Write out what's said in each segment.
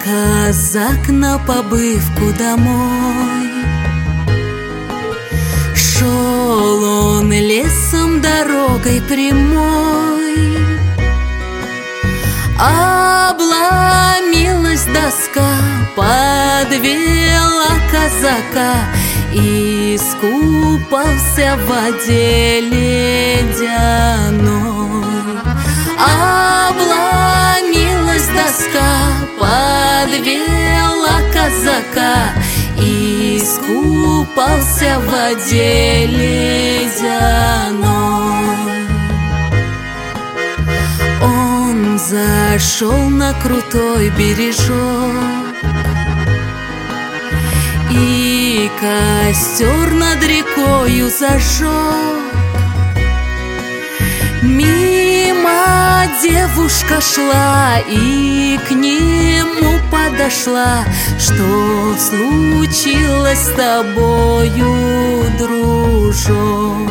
казак на побывку домой. Шел он лесом дорогой прямой, обломилась доска, подвела казака, и искупался в воде ледяной. Обломилась доска, подвела казака, и искупался в воде ледяной. Он зашел на крутой бережок и костер над рекою зажег. Мимо девушка шла и к нему подошла: что случилось с тобою, дружок?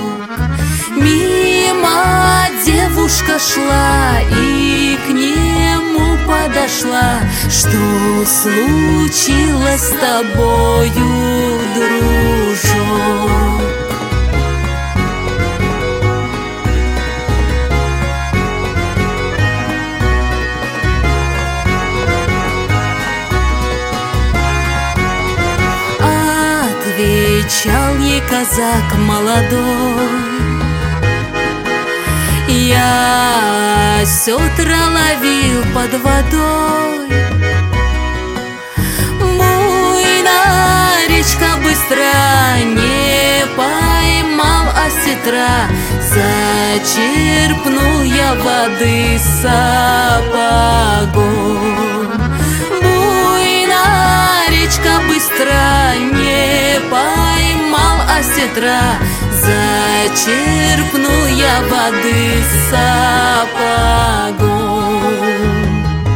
Мимо девушка шла и к нему подошла: что случилось с тобою, дружок? Отвечал ей казак молодой: я сетра ловил под водой. Буйная речка быстра, не поймал осетра, зачерпнул я воды сапогом. Буйная речка быстра, не поймал осетра, зачерпнул я воды сапогом.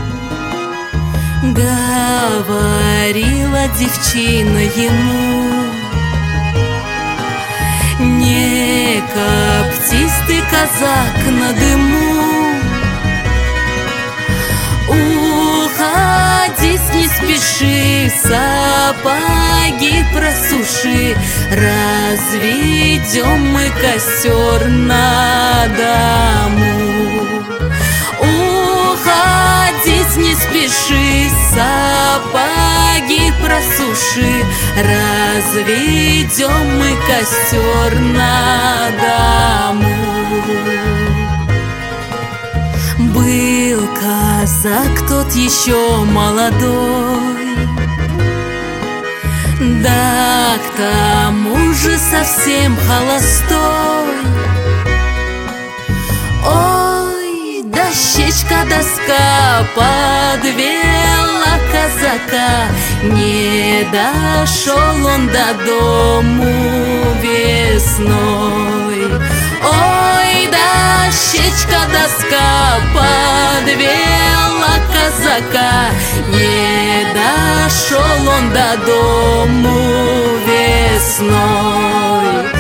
Говорила девчина ему: не коптись ты, казак, на дыму, уходить не спеши, сапоги просуши, разведем мы костер на дому. Уходить не спеши, сапоги просуши, разведем мы костер на дому. Был казак тот еще молодой, да к тому же совсем холостой. Ой, дощечка доска подвела казака, не дошел он до дому весной. Ой, дощечка доска подвела казака, не дошел он до дому весной.